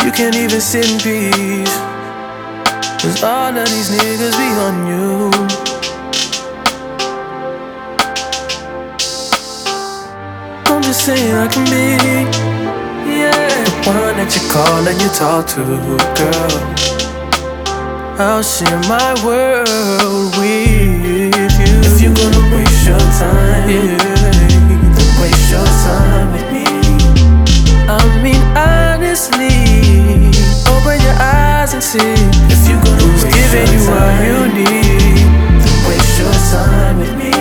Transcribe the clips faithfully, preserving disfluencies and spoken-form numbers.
You can't even sit in peace, cause all of these niggas be on you. I'm just saying I can be, yeah, the one that you call and you talk to, girl. I'll share my world with you. If you're gonna waste your time, yeah, then waste your time with me. I mean honestly, open your eyes and see. If you're gonna who's waste giving your you time, what you need, then waste your time with me.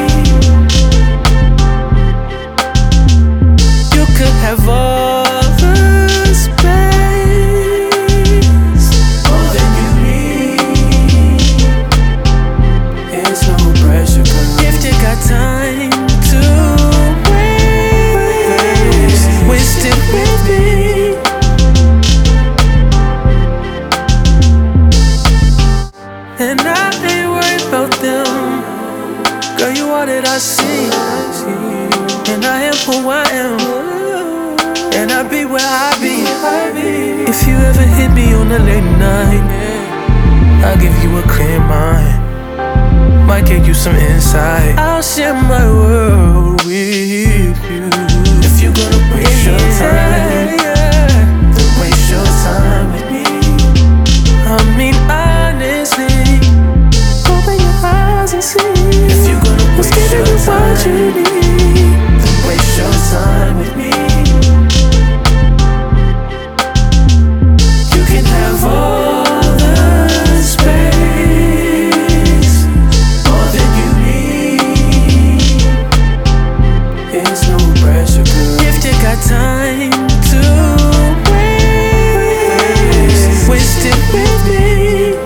You could have all the space, all that you need. It's no pressure, girl. If you got time to waste, waste it with me. And I ain't worried about them. Girl, you all that I see, and I am who I am. And I be where I be. If you ever hit me on a late night, I'll give you a clear mind. Might give you some insight. I'll share my world with you. If you're gonna waste your time, then waste your time with me. I mean honestly, open your eyes and see. If you're gonna waste your time, what you need, then waste your time with me. All the space, all that you need. It's no pressure, girl. If you got time to waste, waste it with me.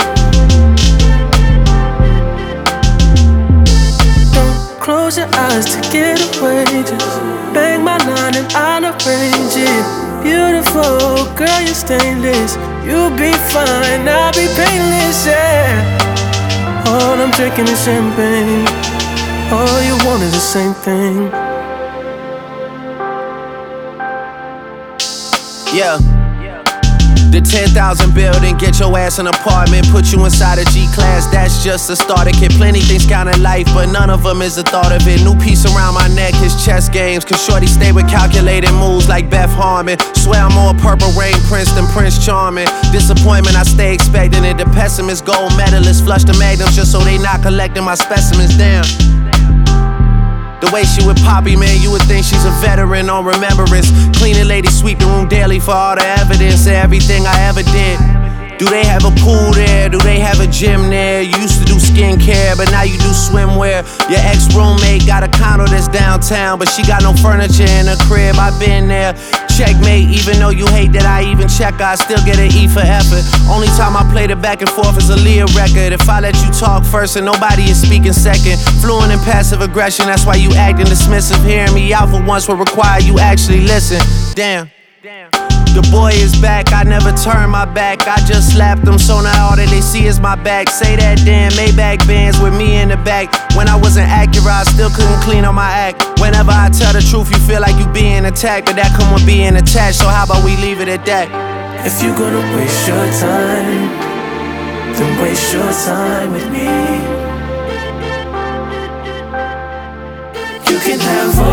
Don't close your eyes to get away. Just bang my line and I'll arrange it. Beautiful, girl, you're stainless. You'll be fine, I'll be painless, yeah. All I'm drinking is champagne. All you want is the same thing. Yeah. The ten thousand building, get your ass an apartment, put you inside a G-Class, that's just a starter kit. Plenty things count in life, but none of them is the thought of it. New piece around my neck, his chess games, cause shorty stay with calculated moves like Beth Harmon. Swear I'm more Purple Rain Prince than Prince Charming. Disappointment, I stay expecting it. The pessimist, gold medalist, flush the magnums just so they not collecting my specimens, damn. The way she with Poppy, man, you would think she's a veteran on remembrance. Cleaning lady, sweep the room daily for all the evidence of everything I ever did. Do they have a pool there? Do they have a gym there? You used to do skincare, but now you do swimwear. Your ex-roommate got a condo that's downtown, but she got no furniture in her crib, I been there. Checkmate, even though you hate that I even check her, I still get an E for effort. Only time I played it back and forth is a Leah record. If I let you talk first and nobody is speaking second. Fluent in passive aggression, that's why you acting dismissive. Hearing me out for once will require you actually listen. Damn. The boy is back, I never turn my back. I just slapped him, so now all that they see is my back. Say that damn Maybach Benz with me in the back. When I wasn't accurate, I still couldn't clean up my act. Whenever I tell the truth, you feel like you being attacked, but that come with being attached, so how about we leave it at that? If you're gonna waste your time, then waste your time with me. You can have all